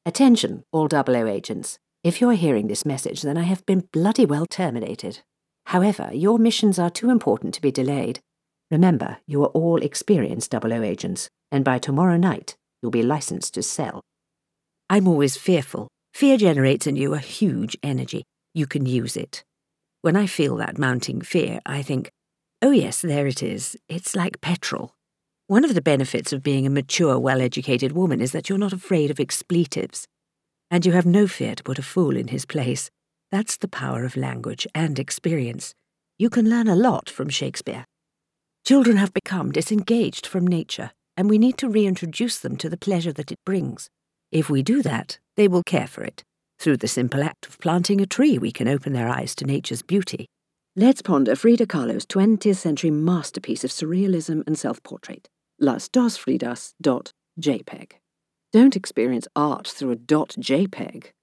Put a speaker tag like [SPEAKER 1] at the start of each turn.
[SPEAKER 1] Attention, all 00 agents. If you're hearing this message, then I have been bloody well terminated. However, your missions are too important to be delayed. Remember, you are all experienced 00 agents, and by tomorrow night, you'll be licensed to sell.
[SPEAKER 2] I'm always fearful. Fear generates in you a huge energy. You can use it. When I feel that mounting fear, I think, oh yes, there it is. It's like petrol. One of the benefits of being a mature, well-educated woman is that you're not afraid of expletives. And you have no fear to put a fool in his place. That's the power of language and experience. You can learn a lot from Shakespeare. Children have become disengaged from nature, and we need to reintroduce them to the pleasure that it brings. If we do that, they will care for it. Through the simple act of planting a tree, we can open their eyes to nature's beauty. Let's ponder Frida Kahlo's 20th century masterpiece of surrealism and self-portrait, Las Dos Fridas .jpg. Don't experience art through a .jpg.